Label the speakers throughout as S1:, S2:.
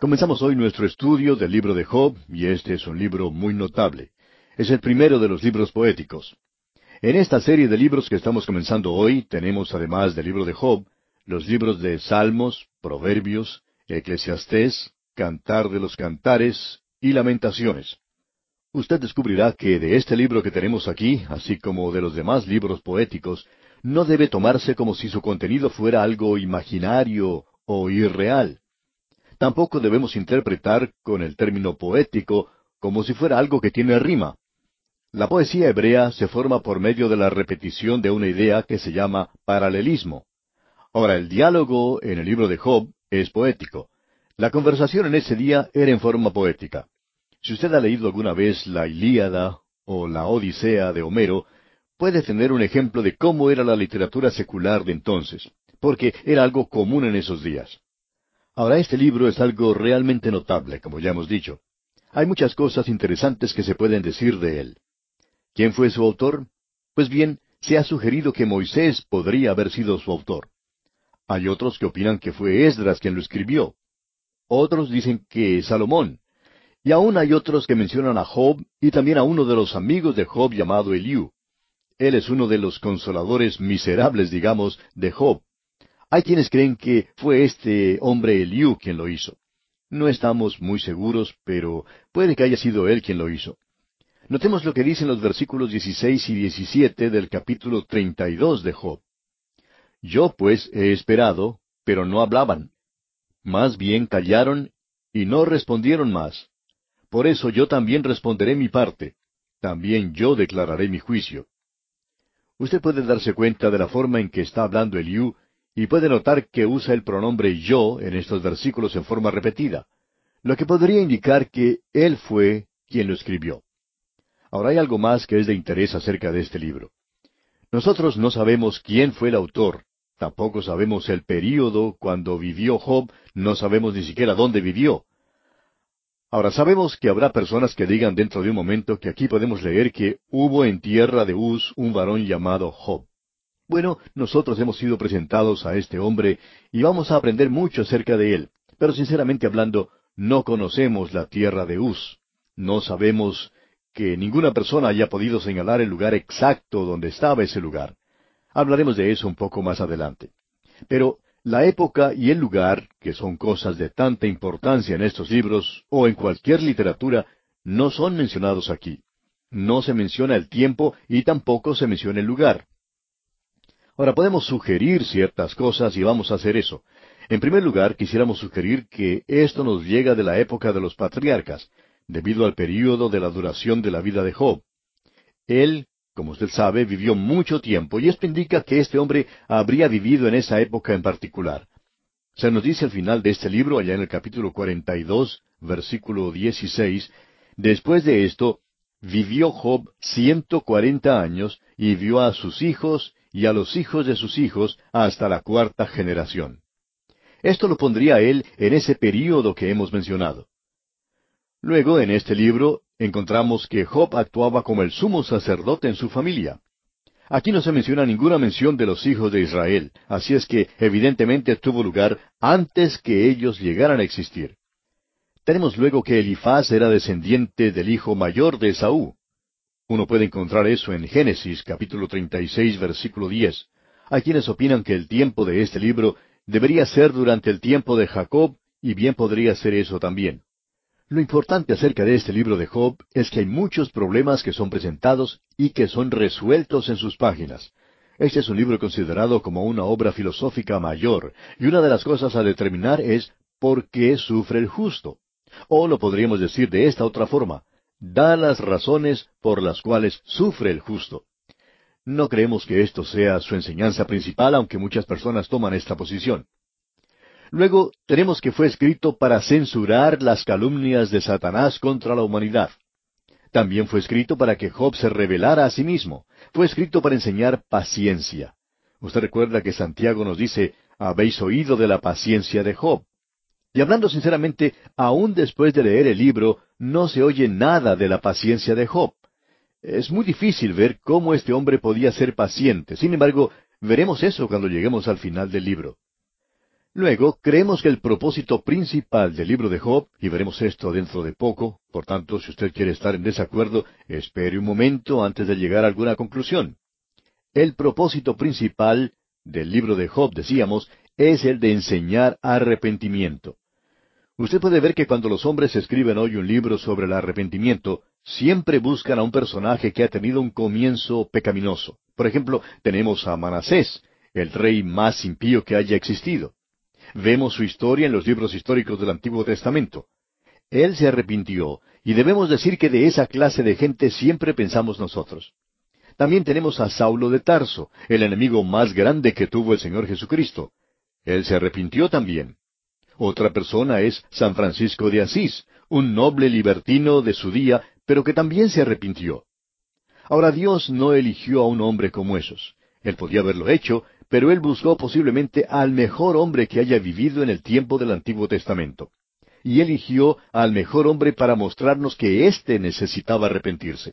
S1: Comenzamos hoy nuestro estudio del libro de Job, y este es un libro muy notable. Es el primero de los libros poéticos. En esta serie de libros que estamos comenzando hoy, tenemos además del libro de Job, los libros de Salmos, Proverbios, Eclesiastés, Cantar de los Cantares y Lamentaciones. Usted descubrirá que de este libro que tenemos aquí, así como de los demás libros poéticos, no debe tomarse como si su contenido fuera algo imaginario o irreal. Tampoco debemos interpretar con el término poético como si fuera algo que tiene rima. La poesía hebrea se forma por medio de la repetición de una idea que se llama paralelismo. Ahora, el diálogo en el libro de Job es poético. La conversación en ese día era en forma poética. Si usted ha leído alguna vez la Ilíada o la Odisea de Homero, puede tener un ejemplo de cómo era la literatura secular de entonces, porque era algo común en esos días. Ahora, este libro es algo realmente notable, como ya hemos dicho. Hay muchas cosas interesantes que se pueden decir de él. ¿Quién fue su autor? Pues bien, se ha sugerido que Moisés podría haber sido su autor. Hay otros que opinan que fue Esdras quien lo escribió. Otros dicen que Salomón. Y aún hay otros que mencionan a Job y también a uno de los amigos de Job llamado Eliú. Él es uno de los consoladores miserables, digamos, de Job. Hay quienes creen que fue este hombre Eliú quien lo hizo. No estamos muy seguros, pero puede que haya sido él quien lo hizo. Notemos lo que dicen los versículos 16 y 17 del capítulo 32 de Job. Yo pues he esperado, pero no hablaban. Más bien callaron y no respondieron más. Por eso yo también responderé mi parte. También yo declararé mi juicio. Usted puede darse cuenta de la forma en que está hablando Eliú y puede notar que usa el pronombre yo en estos versículos en forma repetida, lo que podría indicar que él fue quien lo escribió. Ahora hay algo más que es de interés acerca de este libro. Nosotros no sabemos quién fue el autor, tampoco sabemos el período cuando vivió Job, no sabemos ni siquiera dónde vivió. Ahora sabemos que habrá personas que digan dentro de un momento que aquí podemos leer que hubo en tierra de Uz un varón llamado Job. Bueno, nosotros hemos sido presentados a este hombre y vamos a aprender mucho acerca de él, pero sinceramente hablando, no conocemos la tierra de Uz. No sabemos que ninguna persona haya podido señalar el lugar exacto donde estaba ese lugar. Hablaremos de eso un poco más adelante. Pero la época y el lugar, que son cosas de tanta importancia en estos libros o en cualquier literatura, no son mencionados aquí. No se menciona el tiempo y tampoco se menciona el lugar. Ahora podemos sugerir ciertas cosas y vamos a hacer eso. En primer lugar, quisiéramos sugerir que esto nos llega de la época de los patriarcas, debido al período de la duración de la vida de Job. Él, como usted sabe, vivió mucho tiempo, y esto indica que este hombre habría vivido en esa época en particular. Se nos dice al final de este libro, allá en el capítulo 42, versículo 16, después de esto, vivió Job 140 años, y vio a sus hijos y a los hijos de sus hijos hasta la cuarta generación. Esto lo pondría a él en ese período que hemos mencionado. Luego, en este libro, encontramos que Job actuaba como el sumo sacerdote en su familia. Aquí no se menciona ninguna mención de los hijos de Israel, así es que evidentemente tuvo lugar antes que ellos llegaran a existir. Tenemos luego que Elifaz era descendiente del hijo mayor de Esaú. Uno puede encontrar eso en Génesis capítulo 36, versículo 10. Hay quienes opinan que el tiempo de este libro debería ser durante el tiempo de Jacob, y bien podría ser eso también. Lo importante acerca de este libro de Job es que hay muchos problemas que son presentados y que son resueltos en sus páginas. Este es un libro considerado como una obra filosófica mayor, y una de las cosas a determinar es ¿por qué sufre el justo? O lo podríamos decir de esta otra forma, da las razones por las cuales sufre el justo. No creemos que esto sea su enseñanza principal, aunque muchas personas toman esta posición. Luego tenemos que fue escrito para censurar las calumnias de Satanás contra la humanidad. También fue escrito para que Job se revelara a sí mismo. Fue escrito para enseñar paciencia. Usted recuerda que Santiago nos dice, habéis oído de la paciencia de Job. Y hablando sinceramente, aún después de leer el libro, no se oye nada de la paciencia de Job. Es muy difícil ver cómo este hombre podía ser paciente. Sin embargo, veremos eso cuando lleguemos al final del libro. Luego, creemos que el propósito principal del libro de Job, y veremos esto dentro de poco, por tanto, si usted quiere estar en desacuerdo, espere un momento antes de llegar a alguna conclusión. El propósito principal del libro de Job, decíamos, es el de enseñar arrepentimiento. Usted puede ver que cuando los hombres escriben hoy un libro sobre el arrepentimiento, siempre buscan a un personaje que ha tenido un comienzo pecaminoso. Por ejemplo, tenemos a Manasés, el rey más impío que haya existido. Vemos su historia en los libros históricos del Antiguo Testamento. Él se arrepintió, y debemos decir que de esa clase de gente siempre pensamos nosotros. También tenemos a Saulo de Tarso, el enemigo más grande que tuvo el Señor Jesucristo. Él se arrepintió también. Otra persona es San Francisco de Asís, un noble libertino de su día, pero que también se arrepintió. Ahora Dios no eligió a un hombre como esos. Él podía haberlo hecho, pero Él buscó posiblemente al mejor hombre que haya vivido en el tiempo del Antiguo Testamento. Y eligió al mejor hombre para mostrarnos que éste necesitaba arrepentirse.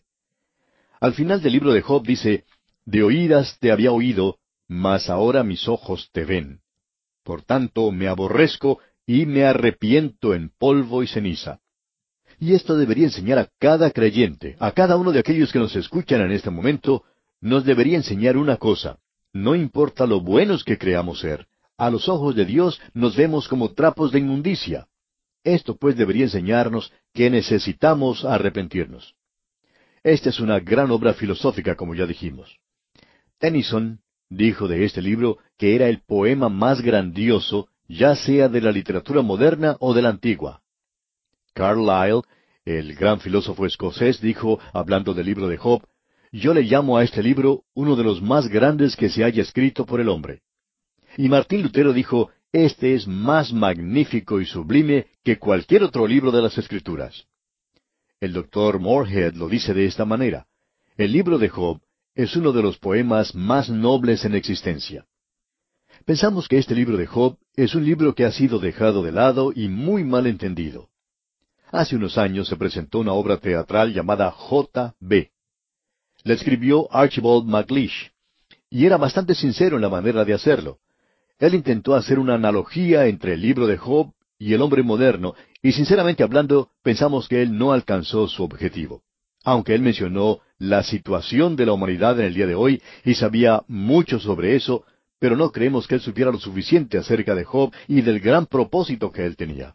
S1: Al final del libro de Job dice, «De oídas te había oído, mas ahora mis ojos te ven. Por tanto me aborrezco y me arrepiento en polvo y ceniza». Y esto debería enseñar a cada creyente, a cada uno de aquellos que nos escuchan en este momento, nos debería enseñar una cosa. No importa lo buenos que creamos ser, a los ojos de Dios nos vemos como trapos de inmundicia. Esto pues debería enseñarnos que necesitamos arrepentirnos. Esta es una gran obra filosófica, como ya dijimos. Tennyson dijo de este libro que era el poema más grandioso, ya sea de la literatura moderna o de la antigua. Carlyle, el gran filósofo escocés, dijo, hablando del libro de Job, «Yo le llamo a este libro uno de los más grandes que se haya escrito por el hombre». Y Martín Lutero dijo, «Este es más magnífico y sublime que cualquier otro libro de las Escrituras». El doctor Morehead lo dice de esta manera, «El libro de Job es uno de los poemas más nobles en existencia». Pensamos que este libro de Job es un libro que ha sido dejado de lado y muy mal entendido. Hace unos años se presentó una obra teatral llamada J.B. La escribió Archibald MacLeish, y era bastante sincero en la manera de hacerlo. Él intentó hacer una analogía entre el libro de Job y el hombre moderno, y sinceramente hablando, pensamos que él no alcanzó su objetivo. Aunque él mencionó la situación de la humanidad en el día de hoy, y sabía mucho sobre eso, pero no creemos que él supiera lo suficiente acerca de Job y del gran propósito que él tenía.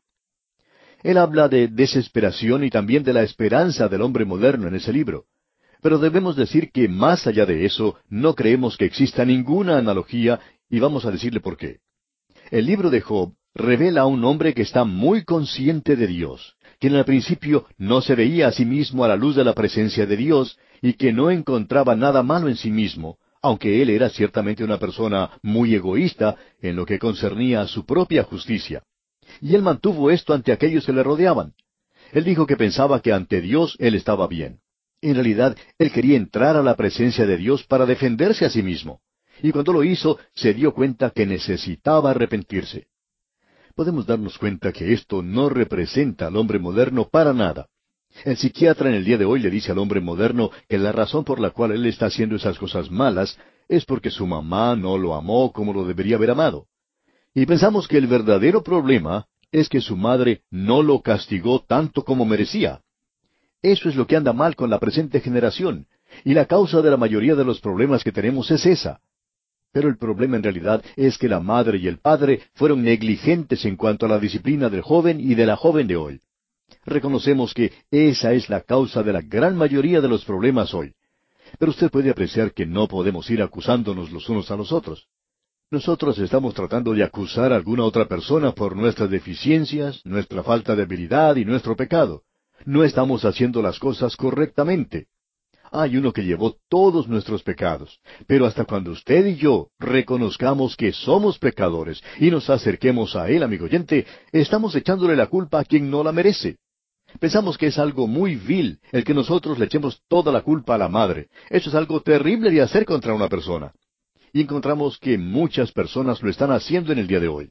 S1: Él habla de desesperación y también de la esperanza del hombre moderno en ese libro. Pero debemos decir que más allá de eso, no creemos que exista ninguna analogía, y vamos a decirle por qué. El libro de Job revela a un hombre que está muy consciente de Dios, que en el principio no se veía a sí mismo a la luz de la presencia de Dios, y que no encontraba nada malo en sí mismo, aunque él era ciertamente una persona muy egoísta en lo que concernía a su propia justicia. Y él mantuvo esto ante aquellos que le rodeaban. Él dijo que pensaba que ante Dios él estaba bien. En realidad, él quería entrar a la presencia de Dios para defenderse a sí mismo. Y cuando lo hizo, se dio cuenta que necesitaba arrepentirse. Podemos darnos cuenta que esto no representa al hombre moderno para nada. El psiquiatra en el día de hoy le dice al hombre moderno que la razón por la cual él está haciendo esas cosas malas es porque su mamá no lo amó como lo debería haber amado. Y pensamos que el verdadero problema es que su madre no lo castigó tanto como merecía. Eso es lo que anda mal con la presente generación, y la causa de la mayoría de los problemas que tenemos es esa. Pero el problema en realidad es que la madre y el padre fueron negligentes en cuanto a la disciplina del joven y de la joven de hoy. Reconocemos que esa es la causa de la gran mayoría de los problemas hoy. Pero usted puede apreciar que no podemos ir acusándonos los unos a los otros. Nosotros estamos tratando de acusar a alguna otra persona por nuestras deficiencias, nuestra falta de habilidad y nuestro pecado. No estamos haciendo las cosas correctamente. Hay uno que llevó todos nuestros pecados, pero hasta cuando usted y yo reconozcamos que somos pecadores y nos acerquemos a Él, amigo oyente, estamos echándole la culpa a quien no la merece. Pensamos que es algo muy vil el que nosotros le echemos toda la culpa a la madre. Eso es algo terrible de hacer contra una persona. Y encontramos que muchas personas lo están haciendo en el día de hoy.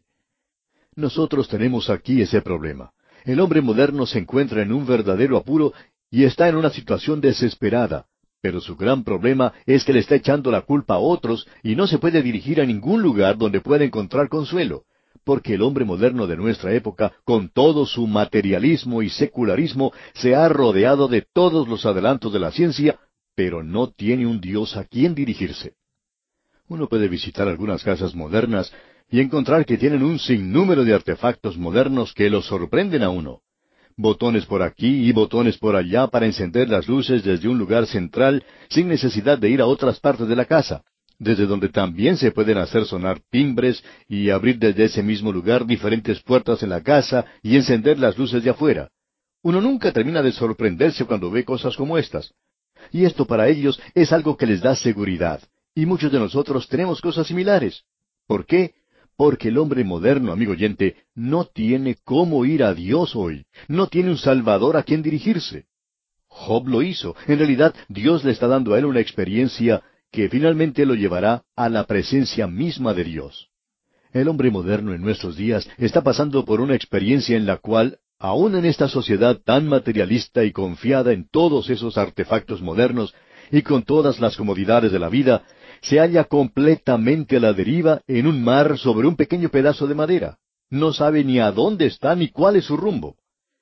S1: Nosotros tenemos aquí ese problema. El hombre moderno se encuentra en un verdadero apuro y está en una situación desesperada, pero su gran problema es que le está echando la culpa a otros y no se puede dirigir a ningún lugar donde pueda encontrar consuelo, porque el hombre moderno de nuestra época, con todo su materialismo y secularismo, se ha rodeado de todos los adelantos de la ciencia, pero no tiene un Dios a quien dirigirse. Uno puede visitar algunas casas modernas y encontrar que tienen un sinnúmero de artefactos modernos que lo sorprenden a uno. Botones por aquí y botones por allá para encender las luces desde un lugar central sin necesidad de ir a otras partes de la casa, desde donde también se pueden hacer sonar timbres y abrir desde ese mismo lugar diferentes puertas en la casa y encender las luces de afuera. Uno nunca termina de sorprenderse cuando ve cosas como estas. Y esto para ellos es algo que les da seguridad. Y muchos de nosotros tenemos cosas similares. ¿Por qué? Porque el hombre moderno, amigo oyente, no tiene cómo ir a Dios hoy. No tiene un Salvador a quien dirigirse. Job lo hizo. En realidad, Dios le está dando a él una experiencia que finalmente lo llevará a la presencia misma de Dios. El hombre moderno en nuestros días está pasando por una experiencia en la cual, aun en esta sociedad tan materialista y confiada en todos esos artefactos modernos y con todas las comodidades de la vida, se halla completamente a la deriva en un mar sobre un pequeño pedazo de madera. No sabe ni a dónde está ni cuál es su rumbo.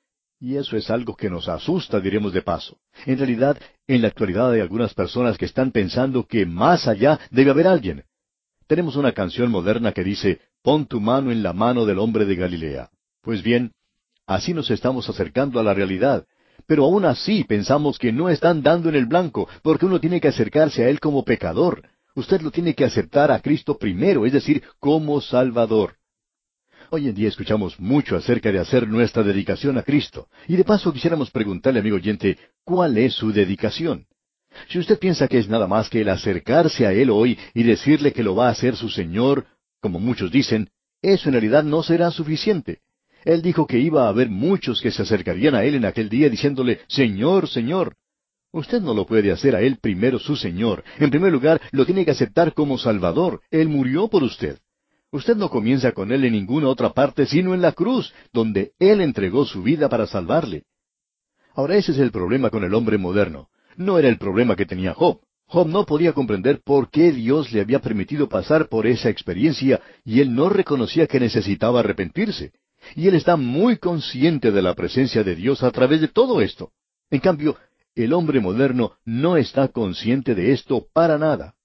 S1: Y eso es algo que nos asusta, diremos de paso. En realidad, en la actualidad hay algunas personas que están pensando que más allá debe haber alguien. Tenemos una canción moderna que dice, «Pon tu mano en la mano del hombre de Galilea». Pues bien, así nos estamos acercando a la realidad. Pero aún así pensamos que no están dando en el blanco, porque uno tiene que acercarse a Él como pecador. Usted lo tiene que aceptar a Cristo primero, es decir, como Salvador. Hoy en día escuchamos mucho acerca de hacer nuestra dedicación a Cristo. Y de paso quisiéramos preguntarle, amigo oyente, ¿cuál es su dedicación? Si usted piensa que es nada más que el acercarse a Él hoy y decirle que lo va a hacer su Señor, como muchos dicen, eso en realidad no será suficiente. Él dijo que iba a haber muchos que se acercarían a Él en aquel día diciéndole, «Señor, Señor». Usted no lo puede hacer a Él primero su Señor. En primer lugar, lo tiene que aceptar como Salvador. Él murió por usted. Usted no comienza con Él en ninguna otra parte sino en la cruz, donde Él entregó su vida para salvarle. Ahora ese es el problema con el hombre moderno. No era el problema que tenía Job. Job no podía comprender por qué Dios le había permitido pasar por esa experiencia y él no reconocía que necesitaba arrepentirse. Y él está muy consciente de la presencia de Dios a través de todo esto. En cambio, el hombre moderno no está consciente de esto para nada.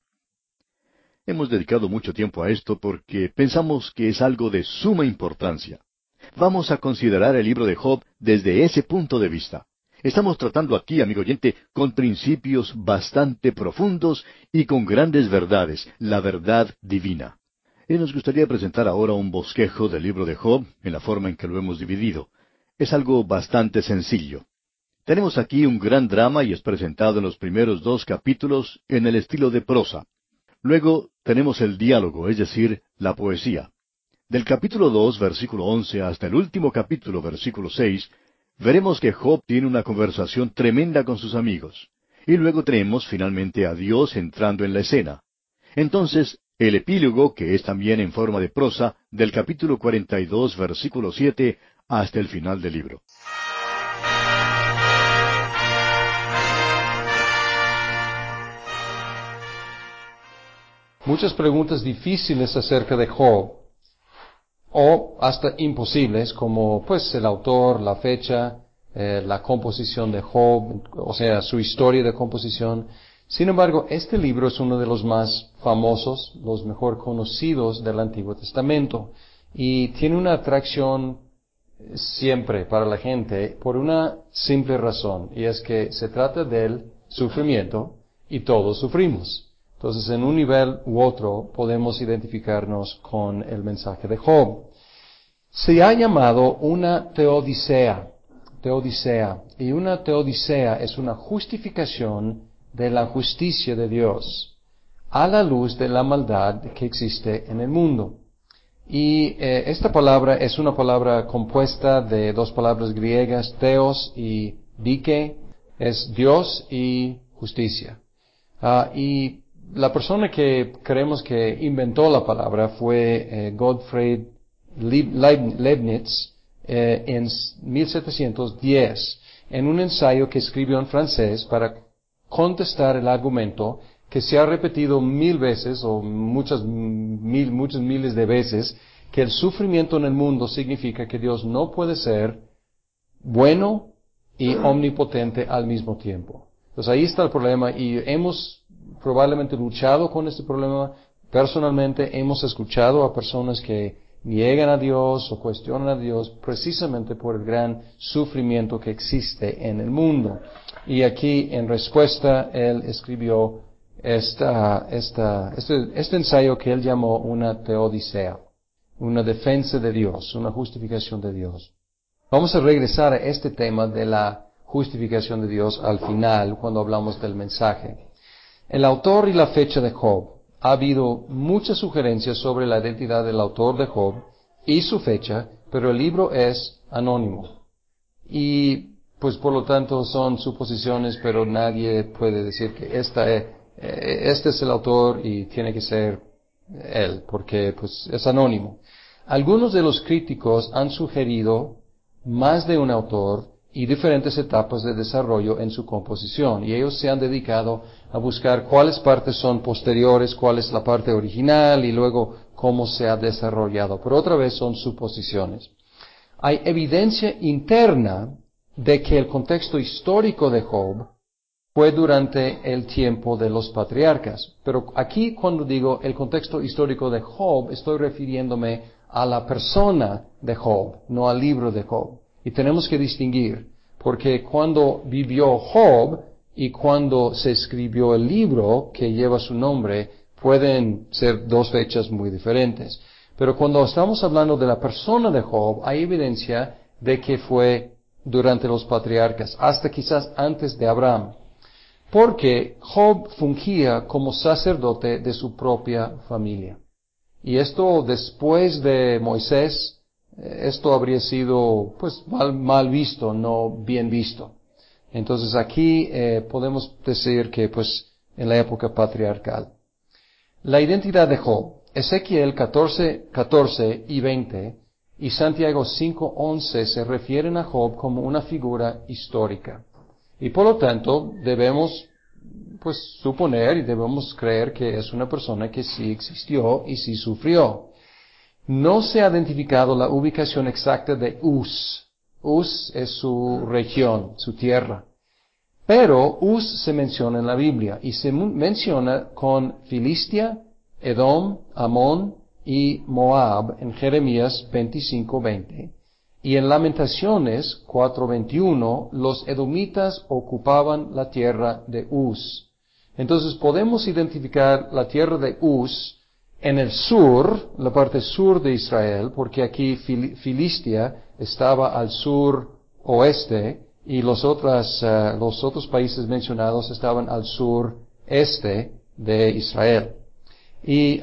S1: Hemos dedicado mucho tiempo a esto porque pensamos que es algo de suma importancia. Vamos a considerar el libro de Job desde ese punto de vista. Estamos tratando aquí, amigo oyente, con principios bastante profundos y con grandes verdades, la verdad divina. Y nos gustaría presentar ahora un bosquejo del libro de Job en la forma en que lo hemos dividido. Es algo bastante sencillo. Tenemos aquí un gran drama y es presentado en los primeros 2 capítulos en el estilo de prosa. Luego tenemos el diálogo, es decir, la poesía. Del capítulo 2, versículo 11, hasta el último capítulo, versículo 6, veremos que Job tiene una conversación tremenda con sus amigos. Y luego tenemos finalmente a Dios entrando en la escena. Entonces, el epílogo, que es también en forma de prosa, del capítulo 42, versículo 7, hasta el final del libro.
S2: Muchas preguntas difíciles acerca de Job, o hasta imposibles, como pues el autor, la fecha, la composición de Job, o sea, su historia de composición. Sin embargo, este libro es uno de los más famosos, los mejor conocidos del Antiguo Testamento, y tiene una atracción siempre para la gente por una simple razón, y es que se trata del sufrimiento y todos sufrimos. Entonces, en un nivel u otro podemos identificarnos con el mensaje de Job. Se ha llamado una teodicea, y una teodicea es una justificación de la justicia de Dios a la luz de la maldad que existe en el mundo. Y esta palabra es una palabra compuesta de 2 palabras griegas, theos y dike, es Dios y justicia. Y la persona que creemos que inventó la palabra fue Gottfried Leibniz en 1710, en un ensayo que escribió en francés para contestar el argumento que se ha repetido 1000 veces o muchos miles de veces que el sufrimiento en el mundo significa que Dios no puede ser bueno y omnipotente al mismo tiempo. Entonces ahí está el problema y hemos probablemente luchado con este problema. Personalmente hemos escuchado a personas que niegan a Dios o cuestionan a Dios precisamente por el gran sufrimiento que existe en el mundo. Y aquí en respuesta él escribió este ensayo que él llamó una teodicea, una defensa de Dios, una justificación de Dios. Vamos a regresar a este tema de la justificación de Dios al final, cuando hablamos del mensaje. El autor y la fecha de Job. Ha habido muchas sugerencias sobre la identidad del autor de Job y su fecha, pero el libro es anónimo. Y pues por lo tanto son suposiciones, pero nadie puede decir que este es el autor y tiene que ser él, porque pues es anónimo. Algunos de los críticos han sugerido más de un autor y diferentes etapas de desarrollo en su composición, y ellos se han dedicado a buscar cuáles partes son posteriores, cuál es la parte original y luego cómo se ha desarrollado. Pero otra vez son suposiciones. Hay evidencia interna de que el contexto histórico de Job fue durante el tiempo de los patriarcas. Pero aquí cuando digo el contexto histórico de Job, estoy refiriéndome a la persona de Job, no al libro de Job. Y tenemos que distinguir, porque cuando vivió Job y cuando se escribió el libro que lleva su nombre, pueden ser dos fechas muy diferentes. Pero cuando estamos hablando de la persona de Job, hay evidencia de que fue durante los patriarcas, hasta quizás antes de Abraham. Porque Job fungía como sacerdote de su propia familia. Y esto después de Moisés, esto habría sido pues mal visto, no bien visto. Entonces aquí podemos decir que pues en la época patriarcal. La identidad de Job. Ezequiel 14 y 20 y Santiago 5:11 se refieren a Job como una figura histórica. Y por lo tanto debemos pues suponer y debemos creer que es una persona que sí existió y sí sufrió. No se ha identificado la ubicación exacta de Uz. Uz es su región, su tierra. Pero Uz se menciona en la Biblia y se menciona con Filistia, Edom, Amón y Moab en Jeremías 25:20. Y en Lamentaciones 4:21 los edomitas ocupaban la tierra de Uz. Entonces podemos identificar la tierra de Uz en el sur, la parte sur de Israel, porque aquí Filistia estaba al sur oeste y los otros países mencionados estaban al sur este de Israel. Y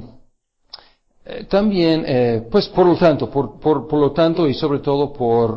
S2: también, pues por lo tanto y sobre todo por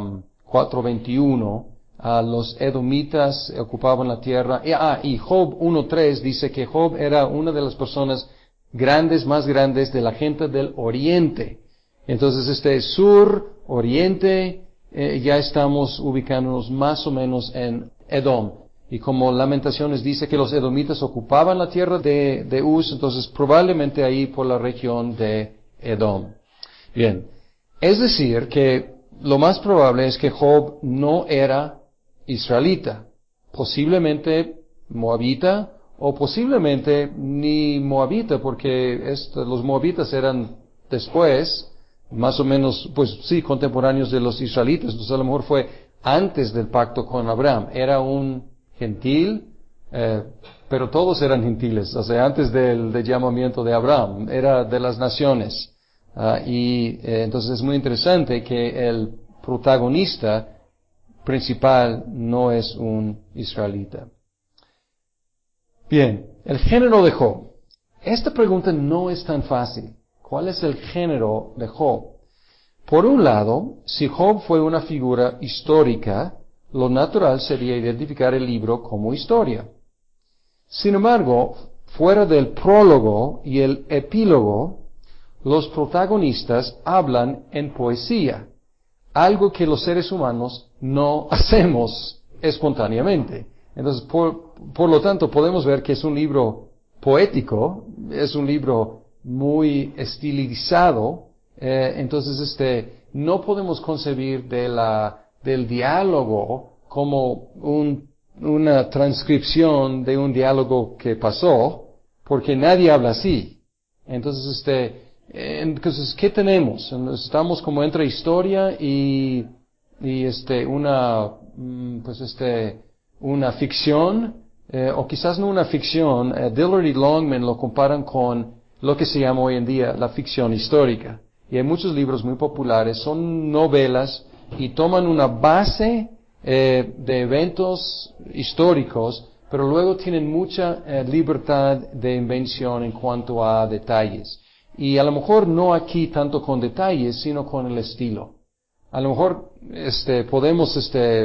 S2: 4:21, los edomitas ocupaban la tierra. Y Job 1:3 dice que Job era una de las personas más grandes de la gente del oriente. Entonces sur, oriente, ya estamos ubicándonos más o menos en Edom. Y como Lamentaciones dice que los edomitas ocupaban la tierra de Uz, entonces probablemente ahí por la región de Edom. Bien, es decir que lo más probable es que Job no era israelita, posiblemente moabita, o posiblemente ni moabita, porque los moabitas eran después, más o menos, pues sí, contemporáneos de los israelitas, entonces a lo mejor fue antes del pacto con Abraham, era un gentil, pero todos eran gentiles, o sea, antes del llamamiento de Abraham, era de las naciones. Entonces es muy interesante que el protagonista principal no es un israelita. Bien, el género de Job. Esta pregunta no es tan fácil. ¿Cuál es el género de Job? Por un lado, si Job fue una figura histórica, lo natural sería identificar el libro como historia. Sin embargo, fuera del prólogo y el epílogo, los protagonistas hablan en poesía, algo que los seres humanos no hacemos espontáneamente. Entonces, por lo tanto, podemos ver que es un libro poético, es un libro muy estilizado, Entonces, no podemos concebir del diálogo como una transcripción de un diálogo que pasó, porque nadie habla así. Entonces, ¿qué tenemos? Estamos como entre historia y una ficción, o quizás no una ficción. Dillard y Longman lo comparan con lo que se llama hoy en día la ficción histórica. Y hay muchos libros muy populares, son novelas y toman una base de eventos históricos, pero luego tienen mucha libertad de invención en cuanto a detalles. Y a lo mejor no aquí tanto con detalles, sino con el estilo. A lo mejor podemos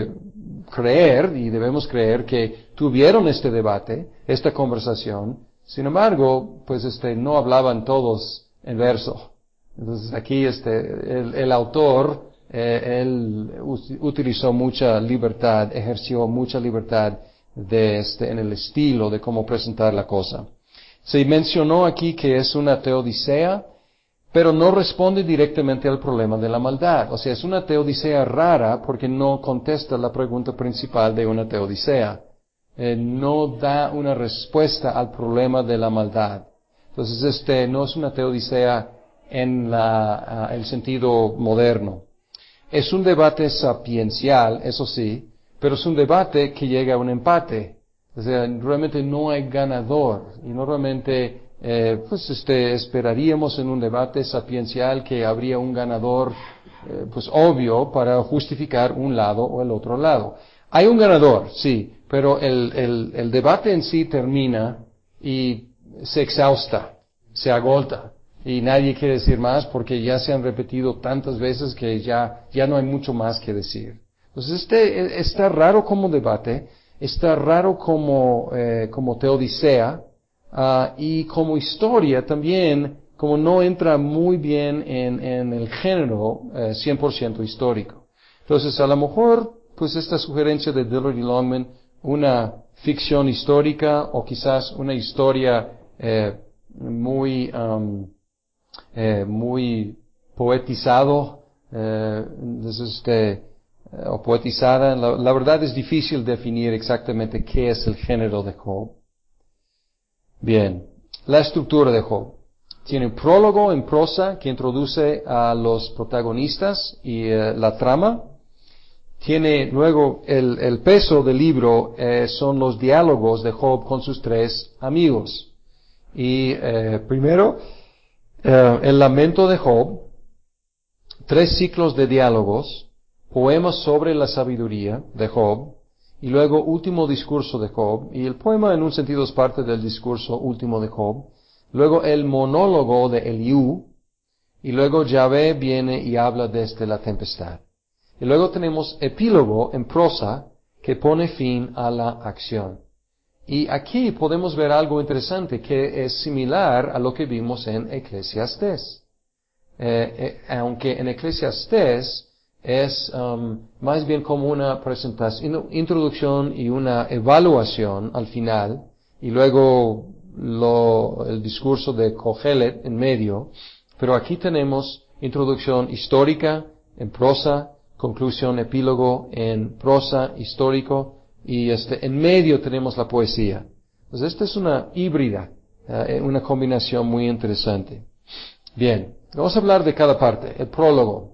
S2: creer y debemos creer que tuvieron este debate, esta conversación. Sin embargo, pues no hablaban todos en verso. Entonces aquí el autor él utilizó mucha libertad, ejerció mucha libertad en el estilo de cómo presentar la cosa. Se mencionó aquí que es una teodicea, pero no responde directamente al problema de la maldad. O sea, es una teodicea rara porque no contesta la pregunta principal de una teodicea. No da una respuesta al problema de la maldad. Entonces, no es una teodicea en el sentido moderno. Es un debate sapiencial, eso sí, pero es un debate que llega a un empate. O sea, realmente no hay ganador. Y normalmente, esperaríamos en un debate sapiencial que habría un ganador, obvio para justificar un lado o el otro lado. Hay un ganador, sí, pero el debate en sí termina y se exhausta, se agota. Y nadie quiere decir más porque ya se han repetido tantas veces que ya no hay mucho más que decir. Entonces está raro como debate, está raro como teodicea, y como historia también, como no entra muy bien en el género 100% histórico. Entonces a lo mejor, pues esta sugerencia de Dillard y Longman, una ficción histórica o quizás una historia muy poetizado, o poetizada. La verdad es difícil definir exactamente qué es el género de Job. Bien, la estructura de Job. Tiene un prólogo en prosa que introduce a los protagonistas y la trama. Tiene luego el peso del libro, son los diálogos de Job con sus tres amigos. Y primero, el lamento de Job, 3 ciclos de diálogos, poemas sobre la sabiduría de Job, y luego último discurso de Job, y el poema en un sentido es parte del discurso último de Job, luego el monólogo de Eliú, y luego Yahvé viene y habla desde la tempestad. Y luego tenemos epílogo en prosa que pone fin a la acción. Y aquí podemos ver algo interesante que es similar a lo que vimos en Eclesiastés. Aunque en Eclesiastés es más bien como una presentación, introducción y una evaluación al final, y luego el discurso de Kohelet en medio, pero aquí tenemos introducción histórica en prosa, conclusión epílogo en prosa histórico, y en medio tenemos la poesía. Entonces esta es una híbrida, una combinación muy interesante. Bien, vamos a hablar de cada parte. El prólogo.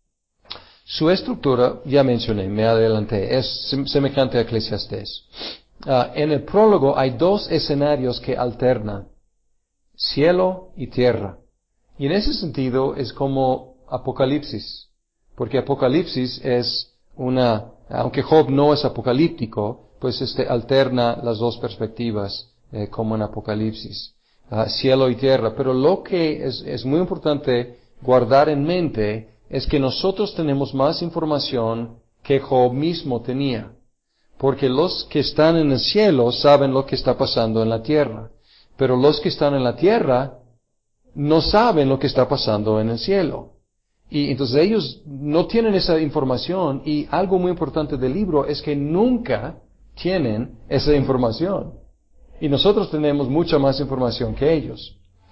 S2: Su estructura, ya mencioné, me adelanté, es semejante a Eclesiastés. En el prólogo hay 2 escenarios que alternan, cielo y tierra. Y en ese sentido es como Apocalipsis, porque Apocalipsis es aunque Job no es apocalíptico, pues alterna las 2 perspectivas, como en Apocalipsis. Cielo y tierra. Pero lo que es muy importante guardar en mente es que nosotros tenemos más información que Job mismo tenía. Porque los que están en el cielo saben lo que está pasando en la tierra. Pero los que están en la tierra no saben lo que está pasando en el cielo. Y entonces ellos no tienen esa información, y algo muy importante del libro es que nunca tienen esa información. Y nosotros tenemos mucha más información que ellos.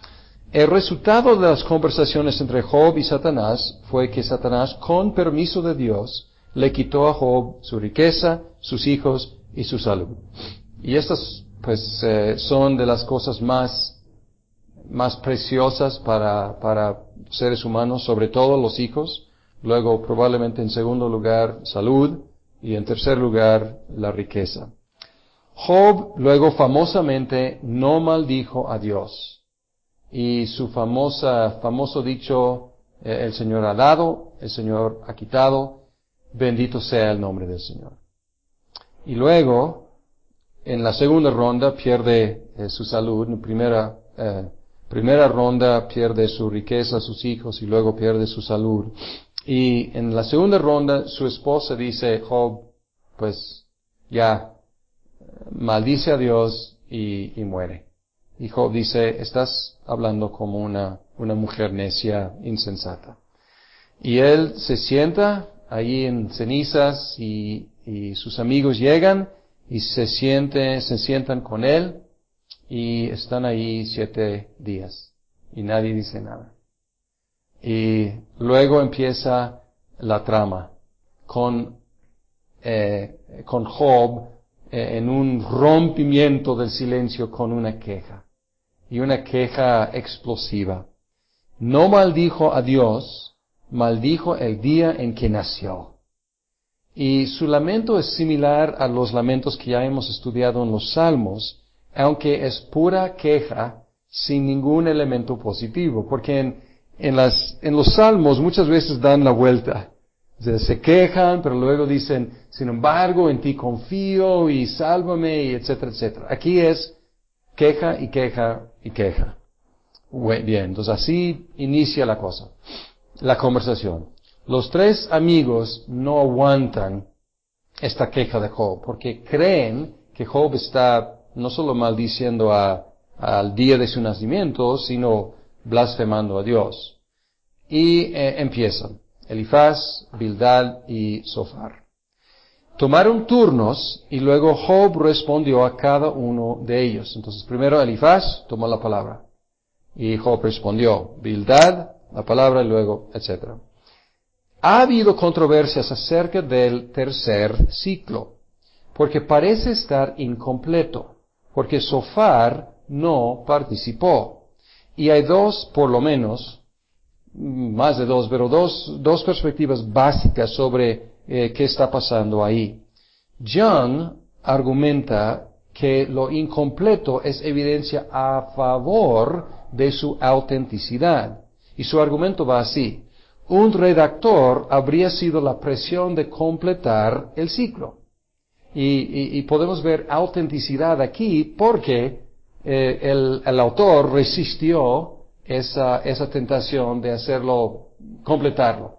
S2: El resultado de las conversaciones entre Job y Satanás fue que Satanás, con permiso de Dios, le quitó a Job su riqueza, sus hijos y su salud. Y estas, pues, son de las cosas más preciosas para seres humanos, sobre todo los hijos. Luego, probablemente en segundo lugar, salud. Y en tercer lugar, la riqueza. Job luego famosamente no maldijo a Dios. Y su famoso dicho, el Señor ha dado, el Señor ha quitado, bendito sea el nombre del Señor. Y luego, en la segunda ronda pierde su salud, en primera ronda pierde su riqueza, sus hijos, y luego pierde su salud. Y en la segunda ronda su esposa dice, Job, pues ya maldice a Dios y muere. Y Job dice, estás hablando como una mujer necia, insensata. Y él se sienta ahí en cenizas y sus amigos llegan y se sientan con él y están ahí 7 días y nadie dice nada. Y luego empieza la trama con Job en un rompimiento del silencio con una queja. Y una queja explosiva. No maldijo a Dios, maldijo el día en que nació. Y su lamento es similar a los lamentos que ya hemos estudiado en los Salmos, aunque es pura queja sin ningún elemento positivo, porque en los Salmos muchas veces dan la vuelta. O sea, se quejan, pero luego dicen, sin embargo, en ti confío y sálvame, y etcétera, etcétera. Aquí es queja y queja y queja. Bien, entonces así inicia la cosa, la conversación. Los 3 amigos no aguantan esta queja de Job, porque creen que Job está no solo maldiciendo al día de su nacimiento, sino blasfemando a Dios. Y empiezan, Elifaz, Bildad y Zofar. Tomaron turnos y luego Job respondió a cada uno de ellos. Entonces primero Elifaz tomó la palabra y Job respondió, Bildad, la palabra y luego, etc. Ha habido controversias acerca del tercer ciclo, porque parece estar incompleto, porque Zofar no participó. Y hay 2, por lo menos, más de 2, pero dos perspectivas básicas sobre qué está pasando ahí. John argumenta que lo incompleto es evidencia a favor de su autenticidad. Y su argumento va así. Un redactor habría sido la presión de completar el ciclo. Y podemos ver autenticidad aquí porque el autor resistió esa tentación de hacerlo, completarlo.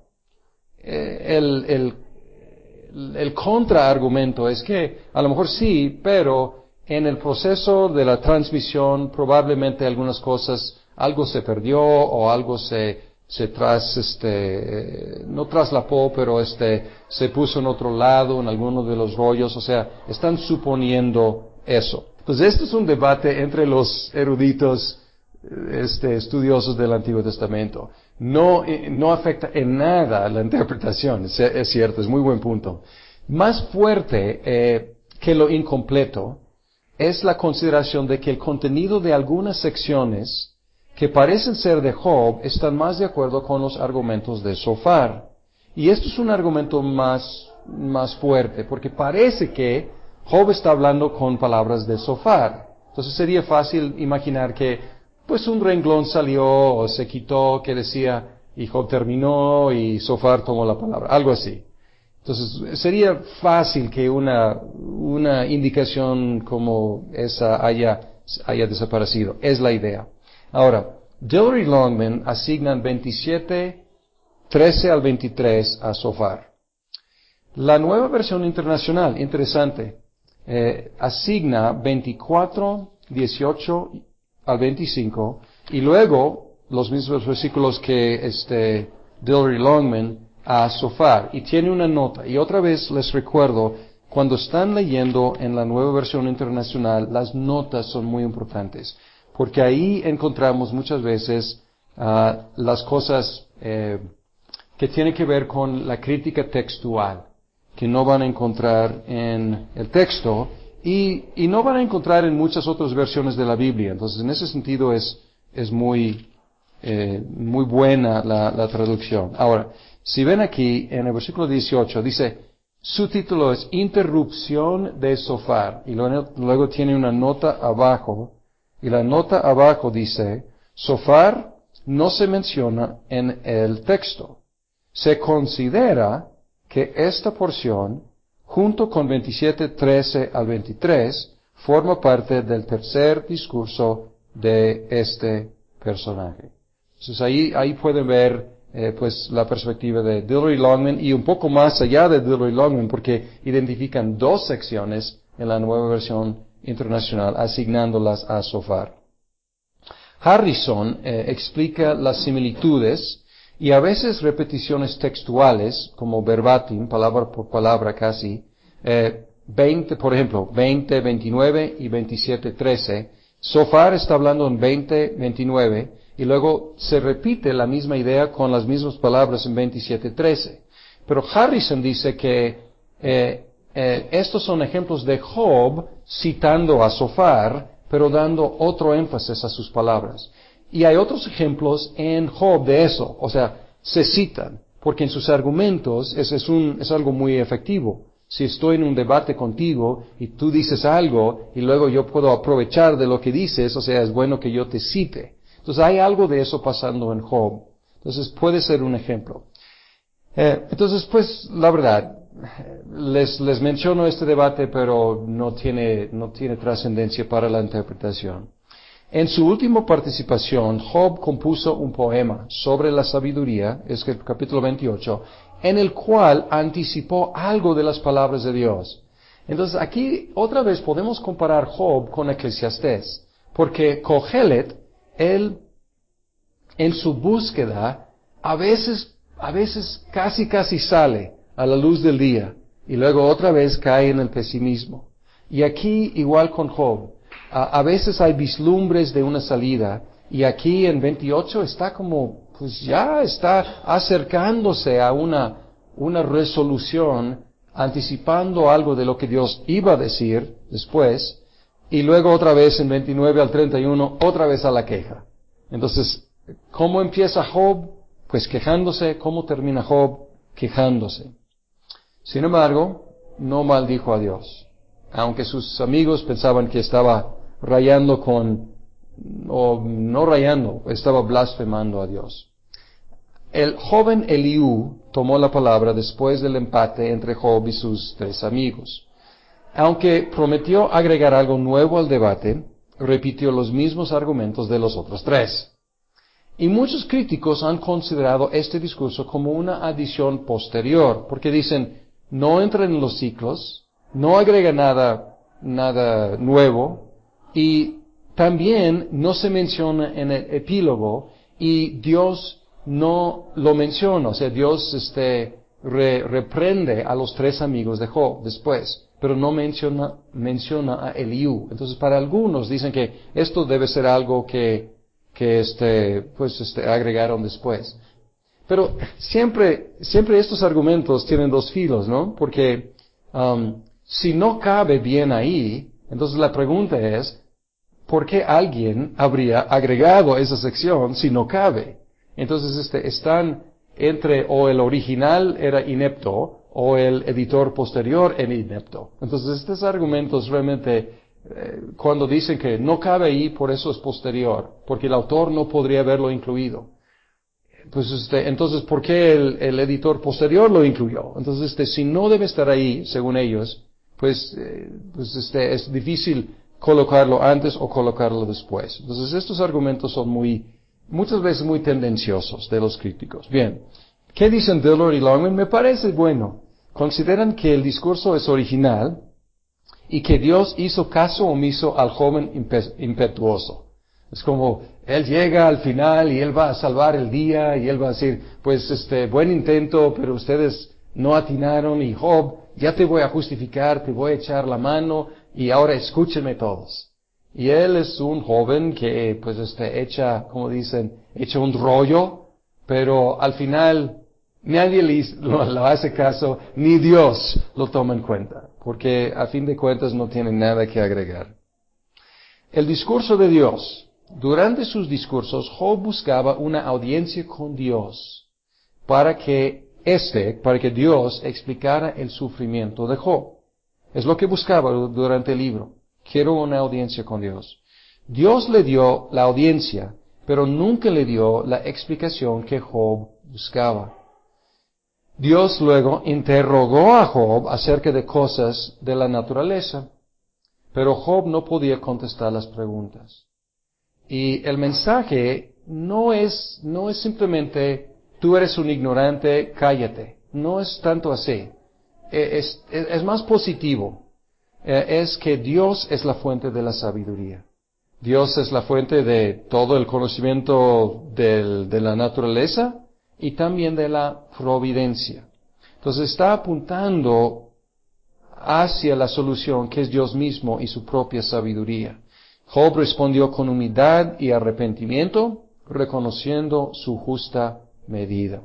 S2: El contraargumento es que a lo mejor sí, pero en el proceso de la transmisión probablemente algunas cosas, algo se perdió o algo no traslapó, pero se puso en otro lado, en alguno de los rollos, o sea, están suponiendo eso. Entonces, esto es un debate entre los eruditos, estudiosos del Antiguo Testamento. No afecta en nada la interpretación, es cierto, es muy buen punto. Más fuerte que lo incompleto es la consideración de que el contenido de algunas secciones que parecen ser de Job están más de acuerdo con los argumentos de Zofar. Y esto es un argumento más fuerte, porque parece que Job está hablando con palabras de Zofar. Entonces sería fácil imaginar que pues un renglón salió o se quitó que decía, y Job terminó y Zofar tomó la palabra, algo así. Entonces sería fácil que una indicación como esa haya desaparecido. Es la idea. Ahora, Diller y Longman asignan 27, 13 al 23 a Zofar. La nueva versión internacional, interesante, asigna 24, 18 al 25, y luego los mismos versículos que Diller y Longman a Zofar, y tiene una nota. Y otra vez les recuerdo, cuando están leyendo en la nueva versión internacional, las notas son muy importantes, porque ahí encontramos muchas veces las cosas que tienen que ver con la crítica textual, que no van a encontrar en el texto y no van a encontrar en muchas otras versiones de la Biblia. Entonces, en ese sentido es muy buena la traducción. Ahora, si ven aquí en el versículo 18, dice, su título es Interrupción de Sofar, y luego tiene una nota abajo, y la nota abajo dice, Sofar no se menciona en el texto. Se considera que esta porción, junto con 27:13 al 23, forma parte del tercer discurso de este personaje. Entonces ahí pueden ver pues la perspectiva de Diller y Longman y un poco más allá de Diller y Longman porque identifican dos secciones en la nueva versión internacional asignándolas a Sofar. Harrison explica las similitudes y a veces repeticiones textuales como verbatim, palabra por palabra casi, 20, por ejemplo, 20, 29 y 27, 13. Sofar está hablando en 20, 29 y luego se repite la misma idea con las mismas palabras en 27, 13. Pero Harrison dice que estos son ejemplos de Job citando a Sofar, pero dando otro énfasis a sus palabras. Y hay otros ejemplos en Job de eso, o sea, se citan, porque en sus argumentos es algo muy efectivo. Si estoy en un debate contigo y tú dices algo y luego yo puedo aprovechar de lo que dices, o sea, es bueno que yo te cite. Entonces hay algo de eso pasando en Job. Entonces puede ser un ejemplo. Entonces, pues, la verdad, les menciono este debate, pero no tiene trascendencia para la interpretación. En su última participación, Job compuso un poema sobre la sabiduría, es el capítulo 28, en el cual anticipó algo de las palabras de Dios. Entonces, aquí otra vez podemos comparar Job con Eclesiastés, porque Kohelet, él, en su búsqueda, a veces casi sale a la luz del día y luego otra vez cae en el pesimismo. Y aquí igual con Job, a veces hay vislumbres de una salida y aquí en 28 está como, pues ya está acercándose a una resolución, anticipando algo de lo que Dios iba a decir después y luego otra vez en 29 al 31 otra vez a la queja. Entonces, ¿cómo empieza Job? Pues quejándose. ¿Cómo termina Job? Quejándose. Sin embargo, no maldijo a Dios. Aunque sus amigos pensaban que estaba estaba blasfemando a Dios. El joven Eliú tomó la palabra después del empate entre Job y sus tres amigos. Aunque prometió agregar algo nuevo al debate, repitió los mismos argumentos de los otros tres. Y muchos críticos han considerado este discurso como una adición posterior, porque dicen, no entra en los ciclos, no agrega nada nuevo, y también no se menciona en el epílogo, y Dios no lo menciona, o sea, Dios reprende a los tres amigos de Job después, pero no menciona a Eliú. Entonces, para algunos dicen que esto debe ser algo que agregaron después. Pero siempre estos argumentos tienen dos filos, ¿no? Porque si no cabe bien ahí, entonces la pregunta es, ¿por qué alguien habría agregado esa sección si no cabe? Entonces están entre o el original era inepto o el editor posterior era inepto. Entonces estos argumentos realmente cuando dicen que no cabe ahí, por eso es posterior, porque el autor no podría haberlo incluido. Pues entonces, ¿por qué el editor posterior lo incluyó? Entonces, si no debe estar ahí, según ellos, pues es difícil colocarlo antes o colocarlo después. Entonces, estos argumentos son muchas veces muy tendenciosos de los críticos. Bien, ¿qué dicen Diller y Longman? Me parece bueno. Consideran que el discurso es original, y que Dios hizo caso omiso al joven impetuoso. Es como, él llega al final y él va a salvar el día y él va a decir, pues buen intento, pero ustedes no atinaron y Job, ya te voy a justificar, te voy a echar la mano y ahora escúchenme todos. Y él es un joven que, pues, echa, como dicen, echa un rollo, pero al final nadie lo hace caso, ni Dios lo toma en cuenta, porque a fin de cuentas no tiene nada que agregar. El discurso de Dios. Durante sus discursos, Job buscaba una audiencia con Dios para que Dios explicara el sufrimiento de Job. Es lo que buscaba durante el libro. Quiero una audiencia con Dios. Dios le dio la audiencia, pero nunca le dio la explicación que Job buscaba. Dios luego interrogó a Job acerca de cosas de la naturaleza, pero Job no podía contestar las preguntas. Y el mensaje no es simplemente, tú eres un ignorante, cállate. No es tanto así. Es más positivo. Es que Dios es la fuente de la sabiduría. Dios es la fuente de todo el conocimiento de la naturaleza y también de la providencia. Entonces está apuntando hacia la solución que es Dios mismo y su propia sabiduría. Job respondió con humildad y arrepentimiento, reconociendo su justa medida.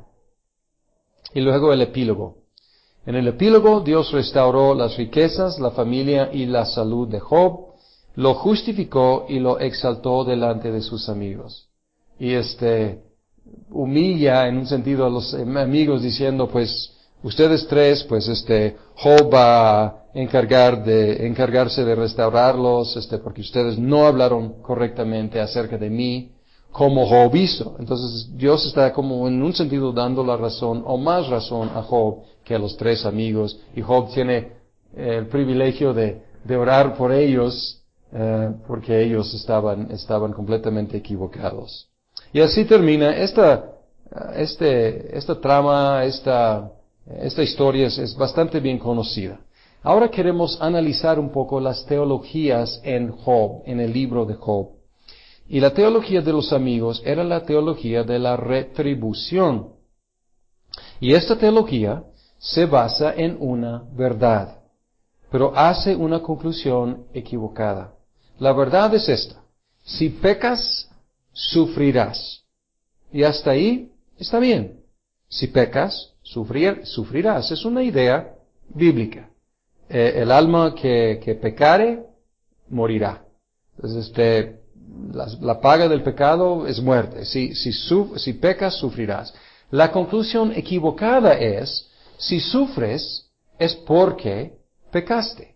S2: Y luego el epílogo. En el epílogo, Dios restauró las riquezas, la familia y la salud de Job, lo justificó y lo exaltó delante de sus amigos. Y humilla en un sentido a los amigos diciendo, pues, ustedes tres, pues, Job va a encargarse de restaurarlos, porque ustedes no hablaron correctamente acerca de mí, como Job hizo. Entonces, Dios está como en un sentido dando la razón, o más razón a Job que a los tres amigos, y Job tiene el privilegio de orar por ellos, porque ellos estaban completamente equivocados. Y así termina esta trama, esta historia es bastante bien conocida. Ahora queremos analizar un poco las teologías en Job, en el libro de Job. Y la teología de los amigos era la teología de la retribución. Y esta teología se basa en una verdad, pero hace una conclusión equivocada. La verdad es esta: si pecas, sufrirás. Y hasta ahí está bien. Si pecas, sufrirás. Es una idea bíblica. El alma que pecare, morirá. Entonces, la paga del pecado es muerte. Si pecas, sufrirás. La conclusión equivocada es, si sufres, es porque pecaste.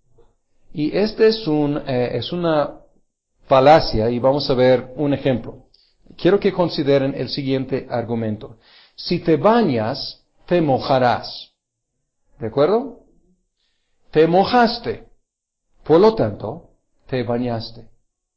S2: Y es una falacia, y vamos a ver un ejemplo. Quiero que consideren el siguiente argumento. Si te bañas, te mojarás. ¿De acuerdo? Te mojaste. Por lo tanto, te bañaste.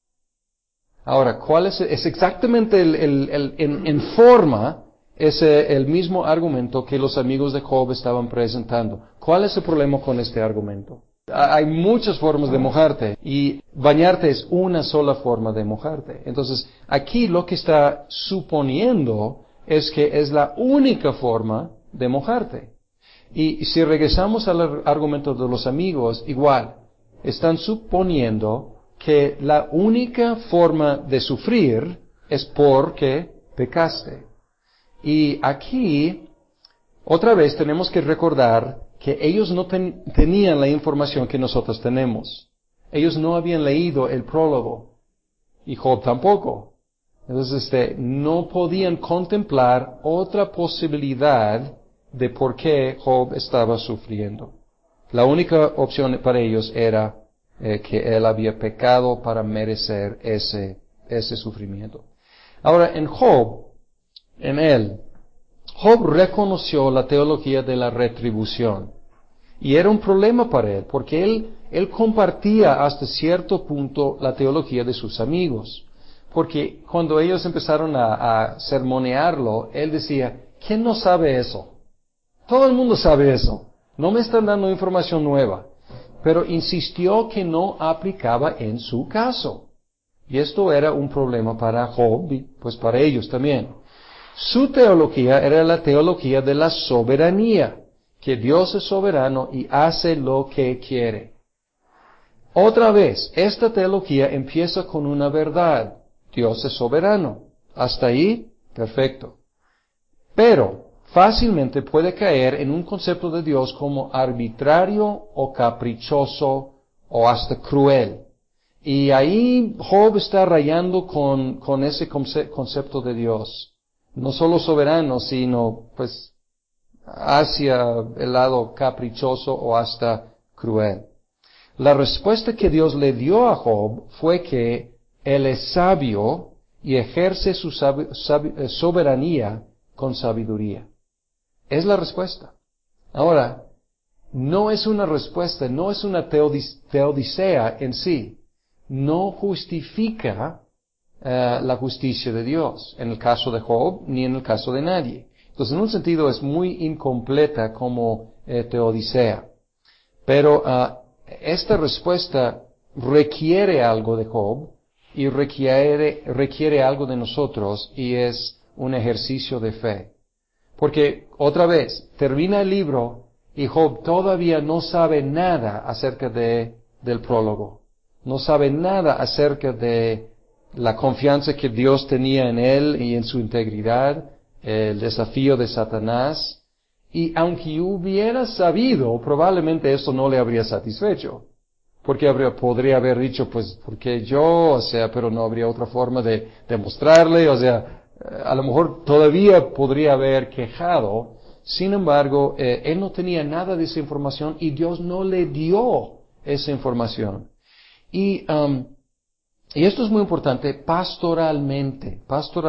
S2: Ahora, ¿cuál es exactamente en forma, es el mismo argumento que los amigos de Job estaban presentando? ¿Cuál es el problema con este argumento? Hay muchas formas de mojarte y bañarte es una sola forma de mojarte. Entonces, aquí lo que está suponiendo es que es la única forma de mojarte. Y si regresamos al argumento de los amigos, igual, están suponiendo que la única forma de sufrir es porque pecaste. Y aquí, otra vez tenemos que recordar que ellos no tenían la información que nosotros tenemos. Ellos no habían leído el prólogo, y Job tampoco. Entonces, no podían contemplar otra posibilidad de por qué Job estaba sufriendo. La única opción para ellos era que él había pecado para merecer ese sufrimiento. Ahora, Job reconoció la teología de la retribución. Y era un problema para él, porque él compartía hasta cierto punto la teología de sus amigos. Porque cuando ellos empezaron a sermonearlo, él decía, ¿quién no sabe eso? Todo el mundo sabe eso. No me están dando información nueva. Pero insistió que no aplicaba en su caso. Y esto era un problema para Job, y pues para ellos también. Su teología era la teología de la soberanía, que Dios es soberano y hace lo que quiere. Otra vez, esta teología empieza con una verdad. Dios es soberano. Hasta ahí, perfecto. Pero fácilmente puede caer en un concepto de Dios como arbitrario o caprichoso o hasta cruel. Y ahí Job está rayando con ese concepto de Dios. No solo soberano, sino pues hacia el lado caprichoso o hasta cruel. La respuesta que Dios le dio a Job fue que Él es sabio y ejerce su soberanía con sabiduría. Es la respuesta. Ahora, no es una respuesta, no es una teodicea en sí. No justifica la justicia de Dios, en el caso de Job, ni en el caso de nadie. Entonces, en un sentido es muy incompleta como teodicea. Pero esta respuesta requiere algo de Job y requiere algo de nosotros, y es un ejercicio de fe. Porque, otra vez, termina el libro y Job todavía no sabe nada acerca del prólogo. No sabe nada acerca de la confianza que Dios tenía en él y en su integridad, el desafío de Satanás. Y aunque hubiera sabido, probablemente eso no le habría satisfecho. Porque podría haber dicho, pues, porque yo, pero no habría otra forma de demostrarle, a lo mejor todavía podría haber quejado. Sin embargo, él no tenía nada de esa información y Dios no le dio esa información. Y esto es muy importante pastoralmente,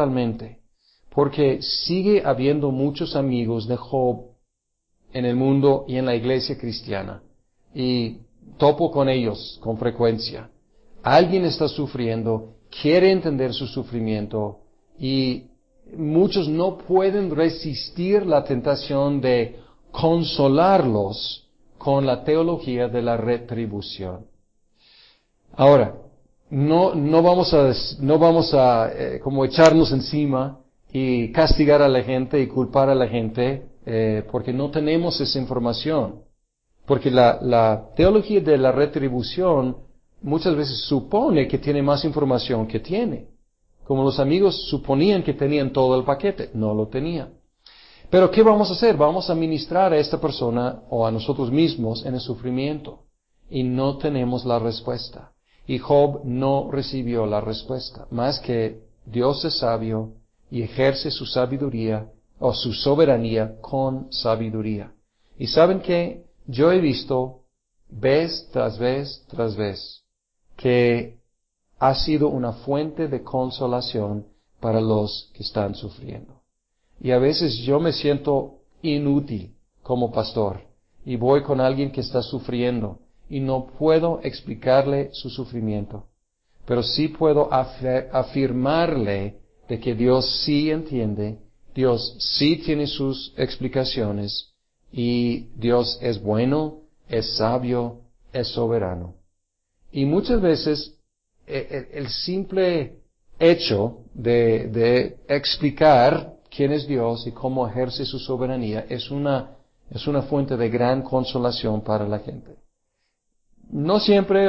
S2: porque sigue habiendo muchos amigos de Job en el mundo y en la iglesia cristiana. Y topo con ellos con frecuencia. Alguien está sufriendo, quiere entender su sufrimiento, y muchos no pueden resistir la tentación de consolarlos con la teología de la retribución. Ahora, no vamos a como echarnos encima y castigar a la gente y culpar a la gente, porque no tenemos esa información. Porque la teología de la retribución muchas veces supone que tiene más información que tiene. Como los amigos suponían que tenían todo el paquete, no lo tenían. Pero ¿qué vamos a hacer? Vamos a ministrar a esta persona o a nosotros mismos en el sufrimiento. Y no tenemos la respuesta. Y Job no recibió la respuesta, más que Dios es sabio y ejerce su sabiduría o su soberanía con sabiduría. ¿Y saben qué? Yo he visto vez tras vez tras vez que ha sido una fuente de consolación para los que están sufriendo. Y a veces yo me siento inútil como pastor y voy con alguien que está sufriendo y no puedo explicarle su sufrimiento, pero sí puedo afirmarle de que Dios sí entiende, Dios sí tiene sus explicaciones, y Dios es bueno, es sabio, es soberano. Y muchas veces el simple hecho de explicar quién es Dios y cómo ejerce su soberanía es una fuente de gran consolación para la gente. No siempre,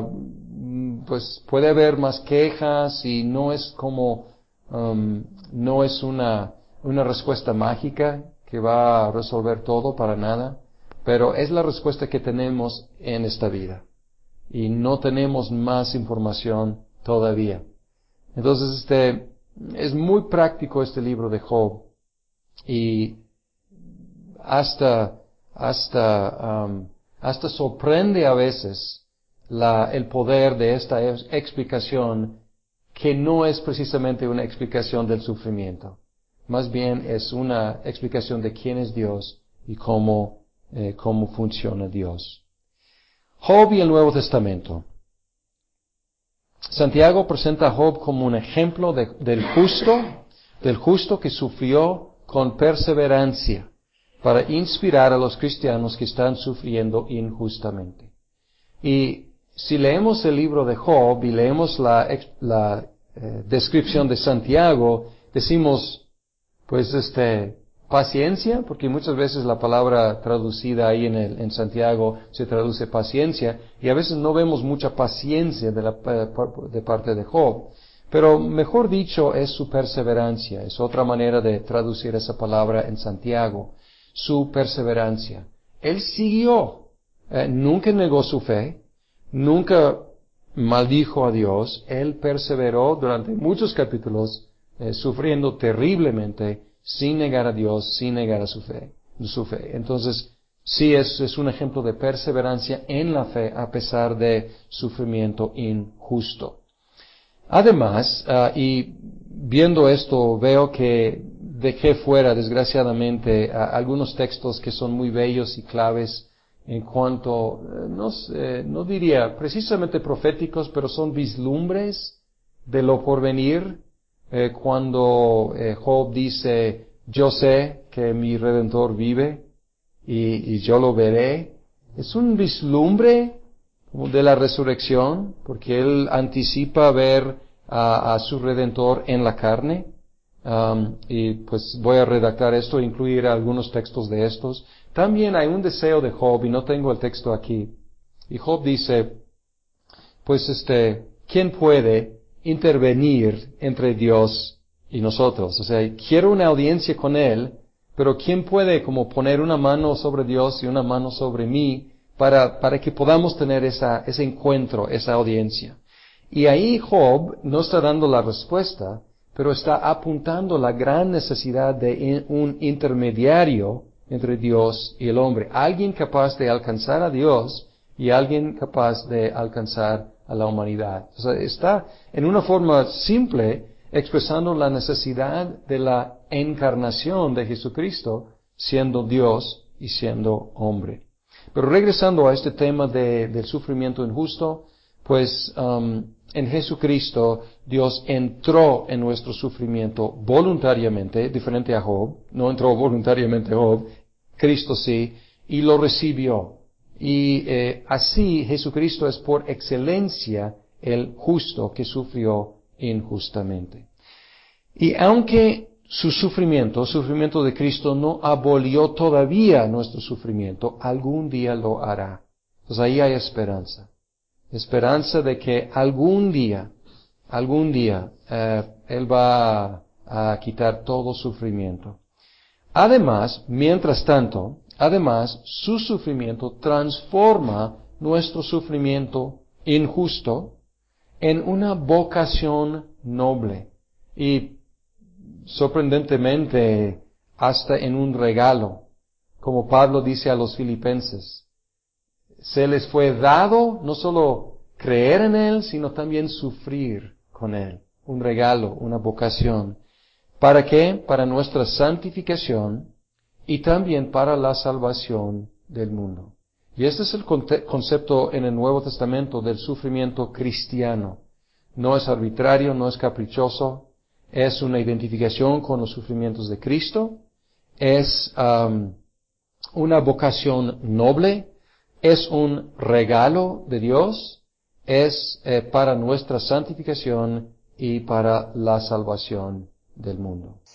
S2: pues puede haber más quejas y no es no es una respuesta mágica que va a resolver todo para nada, pero es la respuesta que tenemos en esta vida. Y no tenemos más información todavía. Entonces, es muy práctico este libro de Job, y hasta sorprende a veces el poder de esta explicación, que no es precisamente una explicación del sufrimiento. Más bien es una explicación de quién es Dios y cómo funciona Dios. Job y el Nuevo Testamento. Santiago presenta a Job como un ejemplo del justo que sufrió con perseverancia para inspirar a los cristianos que están sufriendo injustamente. Y si leemos el libro de Job y leemos la descripción de Santiago, decimos, pues paciencia, porque muchas veces la palabra traducida ahí en Santiago se traduce paciencia, y a veces no vemos mucha paciencia de parte de Job. Pero mejor dicho es su perseverancia, es otra manera de traducir esa palabra en Santiago, su perseverancia. Él siguió, nunca negó su fe, nunca maldijo a Dios, él perseveró durante muchos capítulos, sufriendo terriblemente, sin negar a Dios, sin negar a su fe. Entonces, sí es un ejemplo de perseverancia en la fe a pesar de sufrimiento injusto. Además, y viendo esto, veo que dejé fuera, desgraciadamente, algunos textos que son muy bellos y claves en cuanto, no diría precisamente proféticos, pero son vislumbres de lo porvenir, cuando Job dice, yo sé que mi Redentor vive y yo lo veré. Es un vislumbre de la resurrección, porque él anticipa ver a su Redentor en la carne. Y pues voy a redactar esto e incluir algunos textos de estos. También hay un deseo de Job, y no tengo el texto aquí. Y Job dice, pues ¿quién puede intervenir entre Dios y nosotros? O sea, quiero una audiencia con él, pero ¿quién puede como poner una mano sobre Dios y una mano sobre mí para que podamos tener ese encuentro, esa audiencia? Y ahí Job no está dando la respuesta, pero está apuntando la gran necesidad de un intermediario entre Dios y el hombre. Alguien capaz de alcanzar a Dios y alguien capaz de alcanzar a la humanidad. O sea, está en una forma simple expresando la necesidad de la encarnación de Jesucristo siendo Dios y siendo hombre. Pero regresando a este tema del sufrimiento injusto, pues en Jesucristo Dios entró en nuestro sufrimiento voluntariamente, diferente a Job. No entró voluntariamente Job, Cristo sí, y lo recibió. Y así Jesucristo es por excelencia el justo que sufrió injustamente. Y aunque su sufrimiento de Cristo no abolió todavía nuestro sufrimiento, algún día lo hará. Entonces ahí hay esperanza. Esperanza de que algún día, Él va a quitar todo sufrimiento. Además, mientras tanto, su sufrimiento transforma nuestro sufrimiento injusto en una vocación noble y sorprendentemente hasta en un regalo, como Pablo dice a los filipenses. Se les fue dado no solo creer en Él, sino también sufrir con Él. Un regalo, una vocación. ¿Para qué? Para nuestra santificación y también para la salvación del mundo. Y este es el concepto en el Nuevo Testamento del sufrimiento cristiano. No es arbitrario, no es caprichoso, es una identificación con los sufrimientos de Cristo, es una vocación noble, es un regalo de Dios, es para nuestra santificación y para la salvación del mundo.